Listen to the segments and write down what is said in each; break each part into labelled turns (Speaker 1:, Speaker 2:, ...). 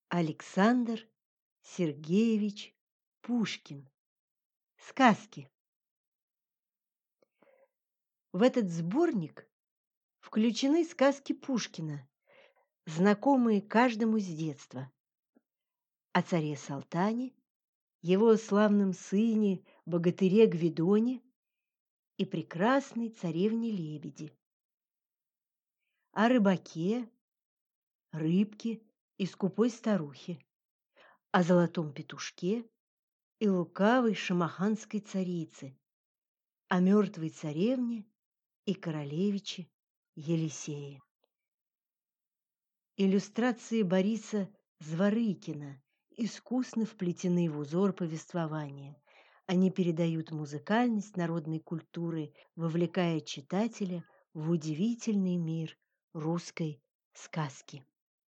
Speaker 1: Александр Сергеевич Пушкин. Сказки. В этот сборник включены сказки Пушкина, знакомые каждому с детства. О царе Салтане, его славном сыне, богатыре Гвидоне и прекрасной царевне-лебеди. О рыбаке, рыбке и скупой старухе. О золотом петушке и лукавой шамаханской царице. О мертвой царевне и королевиче Елисее. Иллюстрации Бориса Зворыкина искусно вплетены в узор повествования. Они передают музыкальность народной культуры, вовлекая читателя в удивительный мир русской сказки.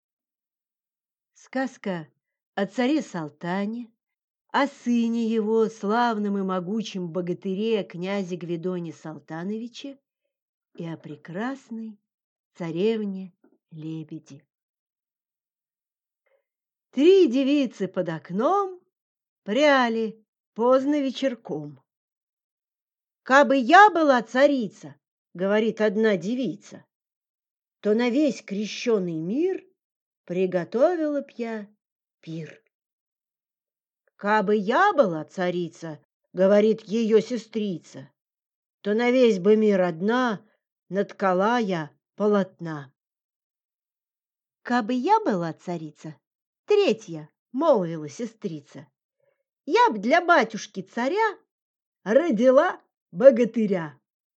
Speaker 1: Сказка о царе Салтане, о сыне его, славном и могучем богатыре князе Гвидоне Салтановиче и о прекрасной царевне-лебеди. 3 девицы под окном пряли поздно вечерком. «Кабы я была царица, — говорит одна девица, — то на весь крещеный мир приготовила б я пир. Кабы я была царица, — говорит ее сестрица, — то на весь бы мир одна наткала я полотна. Кабы я была царица, — третья молвила сестрица, — я б для батюшки-царя родила богатыря.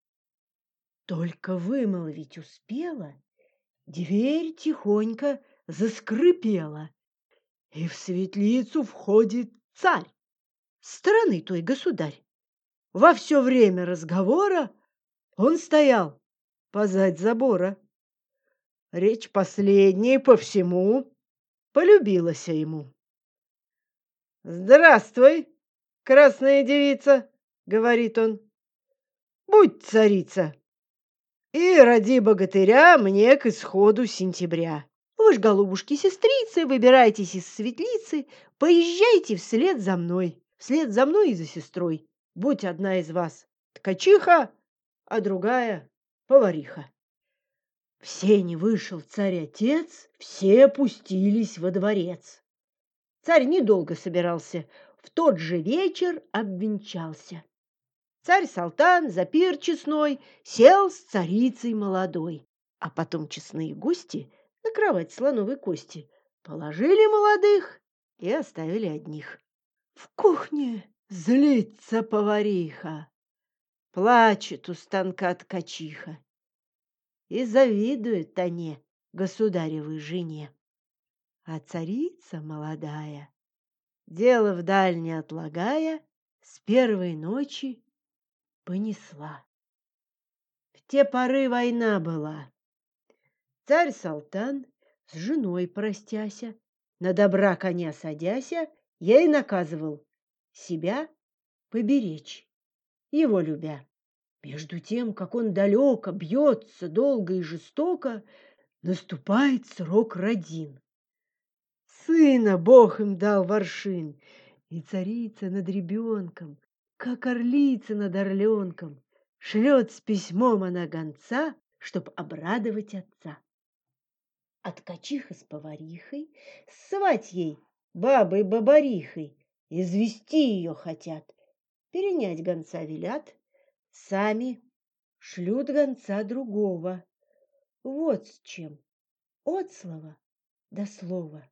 Speaker 1: Только вымолвить успела, дверь тихонько заскрипела, и в светлицу входит царь, стороны той государь. Во все время разговора он стоял позадь забора. Речь последней по всему полюбилась ему. «Здравствуй, красная девица, — говорит он, — будь царица и роди богатыря мне к исходу сентября. Вы ж, голубушки, сестрицы, выбирайтесь из светлицы, поезжайте вслед за мной и за сестрой. Будь одна из вас ткачиха, а другая повариха». В сени вышел царь-отец, все пустились во дворец. Царь недолго собирался, в тот же вечер обвенчался. Царь-салтан за пир честной сел с царицей молодой, а потом честные гости на кровать слоновой кости положили молодых и оставили одних. В кухне злится повариха, плачет у станка ткачиха, и завидует они государевой жене. А царица молодая, дело вдаль не отлагая, с первой ночи понесла. В те поры война была. Царь-салтан с женой простяся, на добра коня садяся, ей наказывал себя поберечь, его любя. Между тем, как он далеко бьется долго и жестоко, наступает срок родин. Сына Бог им дал в аршин, и царица над ребенком, как орлица над орленком, шлет с письмом она гонца, чтоб обрадовать отца. А ткачиха с поварихой свать ей бабой-бабарихой, извести ее хотят, перенять гонца велят, сами шлют гонца другого. Вот с чем, от слова до слова.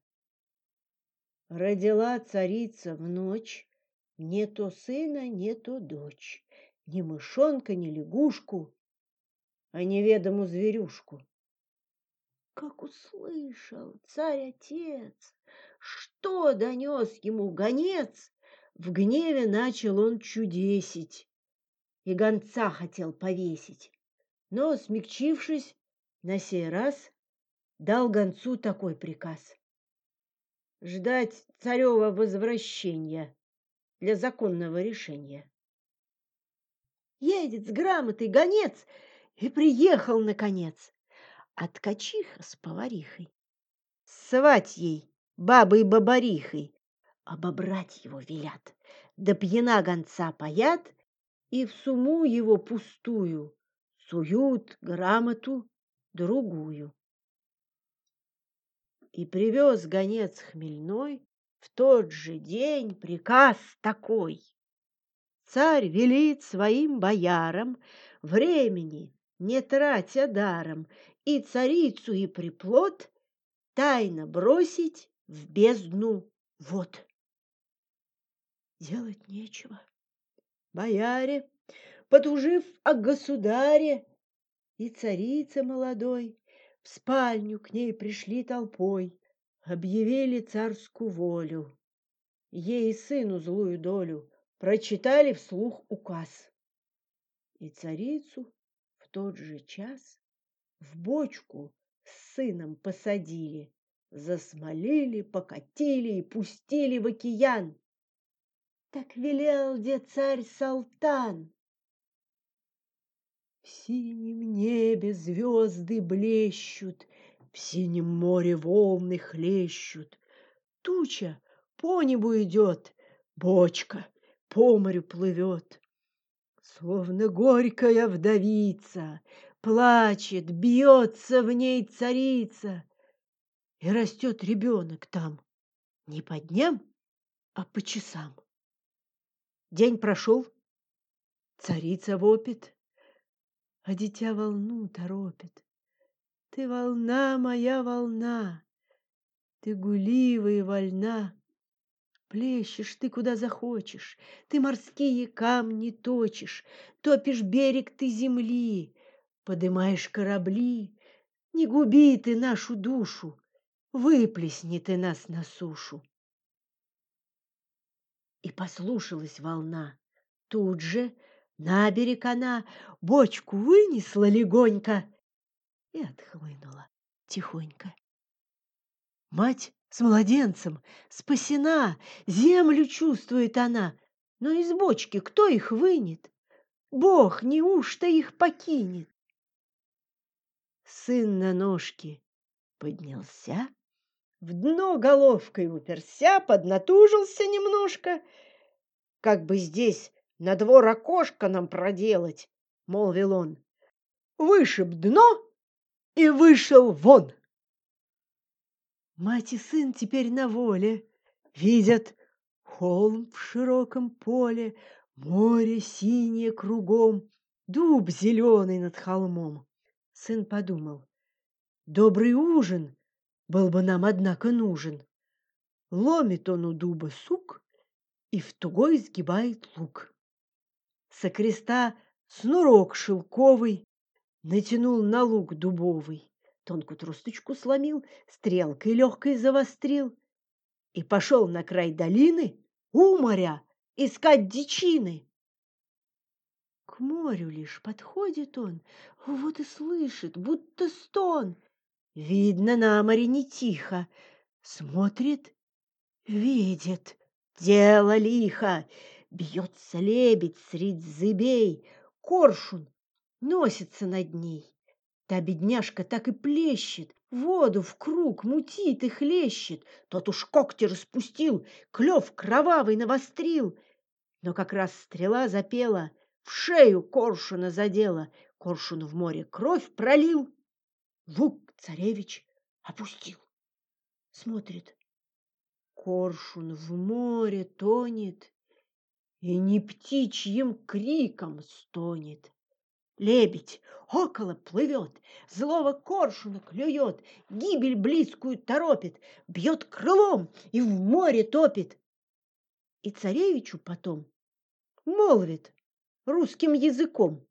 Speaker 1: Родила царица в ночь не то сына, не то дочь, ни мышонка, ни лягушку, а неведому зверюшку. Как услышал царь-отец, что донес ему гонец, в гневе начал он чудесить и гонца хотел повесить, но, смягчившись, на сей раз дал гонцу такой приказ: ждать царева возвращения для законного решения. Едет с грамотой гонец и приехал наконец, а ткачиха с поварихой свать ей бабой-бабарихой. Обобрать его велят, да пьяна гонца паят, и в сумму его пустую суют грамоту другую. И привез гонец хмельной в тот же день приказ такой: царь велит своим боярам, времени не тратя даром, и царицу, и приплод тайно бросить в бездну вод. Делать нечего. Бояре, потужив о государе, и царица молодой в спальню к ней пришли толпой, объявили царскую волю, ей и сыну злую долю, прочитали вслух указ. И царицу в тот же час в бочку с сыном посадили, засмолили, покатили и пустили в океан. Так велел де царь Салтан. В синем небе звезды блещут, в синем море волны хлещут. Туча по небу идет, бочка по морю плывет. Словно горькая вдовица, плачет, бьется в ней царица. И растет ребенок там не по дням, а по часам. День прошел, царица вопит, а дитя волну торопит. Ты волна, моя волна, ты гулива и вольна. Плещешь ты куда захочешь, ты морские камни точишь, топишь берег ты земли, подымаешь корабли. Не губи ты нашу душу, выплесни ты нас на сушу. И послушалась волна. Тут же на берег она бочку вынесла легонько и отхлынула тихонько. Мать с младенцем спасена, землю чувствует она, но из бочки кто их вынет? Бог неужто их покинет? Сын на ножки поднялся, в дно головкой уперся, поднатужился немножко. Как бы здесь на двор окошко нам проделать, молвил он. Вышиб дно и вышел вон. Мать и сын теперь на воле, видят холм в широком поле, море синее кругом, дуб зеленый над холмом. Сын подумал, добрый ужин был бы нам, однако, нужен. Ломит он у дуба сук и в тугой сгибает лук. Со креста снурок шелковый натянул на лук дубовый, тонкую тросточку сломил, стрелкой легкой завострил и пошел на край долины у моря искать дичины. К морю лишь подходит он, вот и слышит, будто стон. Видно, на море не тихо, смотрит, видит, дело лихо. Бьется лебедь средь зыбей, коршун носится над ней. Та бедняжка так и плещет, воду в круг мутит и хлещет. Тот уж когти распустил, клев кровавый навострил. Но как раз стрела запела, в шею коршуна задела. Коршун в море кровь пролил, лук царевич опустил. Смотрит, коршун в море тонет и не птичьим криком стонет. Лебедь около плывет, злого коршуна клюет, гибель близкую торопит, бьет крылом и в море топит. И царевичу потом молвит русским языком.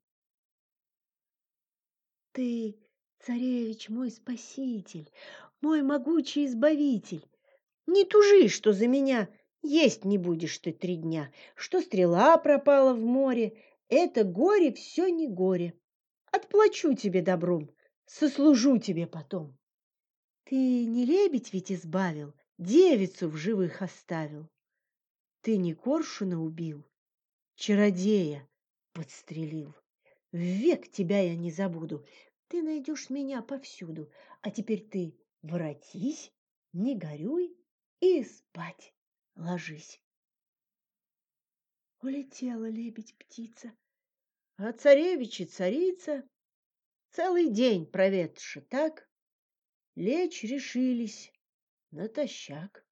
Speaker 1: Ты, царевич, мой спаситель, мой могучий избавитель. Не тужи, что за меня есть не будешь ты 3 дня, что стрела пропала в море. Это горе все не горе. Отплачу тебе добром, сослужу тебе потом. Ты не лебедь ведь избавил, девицу в живых оставил. Ты не коршуна убил, чародея подстрелил. Век тебя я не забуду, ты найдешь меня повсюду. А теперь ты воротись, не горюй, и спать ложись. Улетела лебедь-птица, а царевич и царица, целый день проведши так, лечь решились натощак.